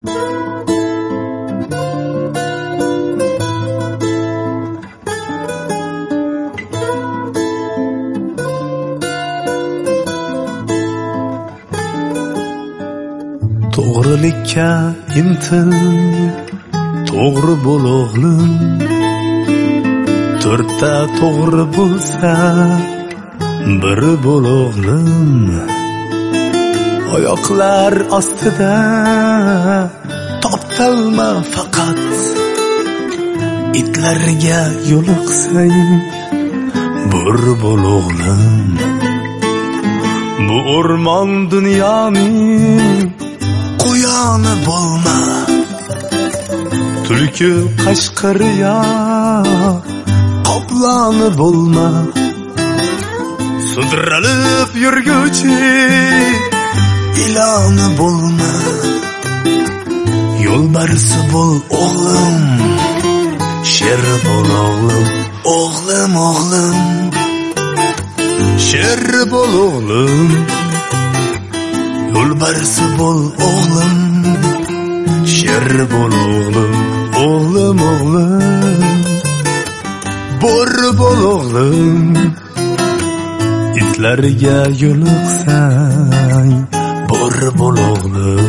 To'g'rilikka intil, to'g'ri bo'l o'g'lim. To'rtta to'g'ri bo'lsa, biri bo'l o'g'lim. Oyoqlar ostida toptalma faqat. Itlarga yo'liqsang, bir bo'l o'g'lim. Bu o'rmon dunyoning qo'yoni bo'lma. Tulki qashqariya qoploni bo'lma. Sudralib yurguvchi iloni bo'lma. Yo'lbarsi bo'l o'g'lim, sher bo'l o'g'lim. O'g'lim, o'g'lim, sher bo'l o'g'lim. Yo'lbarsi bo'l o'g'lim, sher bo'l o'g'lim. O'g'lim, o'g'lim, bo'r bo'l o'g'lim. Itlarga yo'liqsang, bo'r bo'l o'g'lim.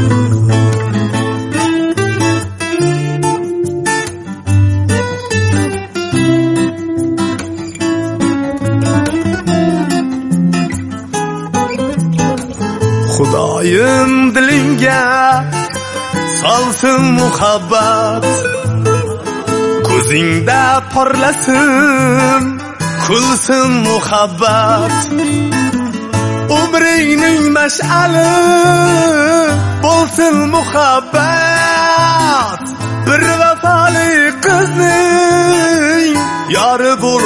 Xudoyim dilingga solsin muhabbat, ko'zingda porlasin, kulsin muhabbat. Umringning mash'ali bo'lsin muhabbat. Bir vafoli qizning yori bo'l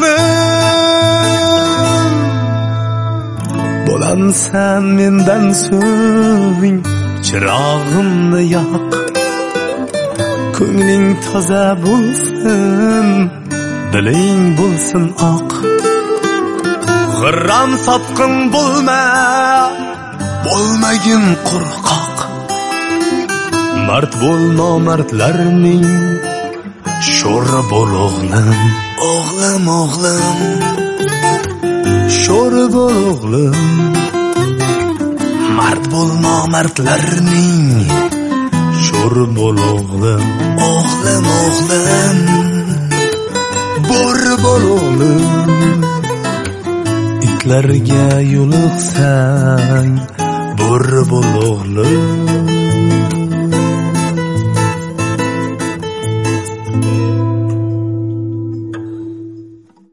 o'g'lim. Bo'lamsan mendan so'ng chirog'imni yoq. Ko'ngling toza bo'lsin, diling bo'lsin oq. G'irram sotqin bo'lma, bo'lmagin qo'rqoq. Mard bo'l nomardlarning sho'ri bo'l o'g'lim. O'g'lim, o'g'lim, sho'ri bo'l o'g'lim. Mard bo'l nomardlarning sho'ri bo'l o'g'lim. O'g'lim, o'g'lim, bo'r bo'l o'g'lim. Itlarga yo'liqsang, bo'r bo'l o'g'lim.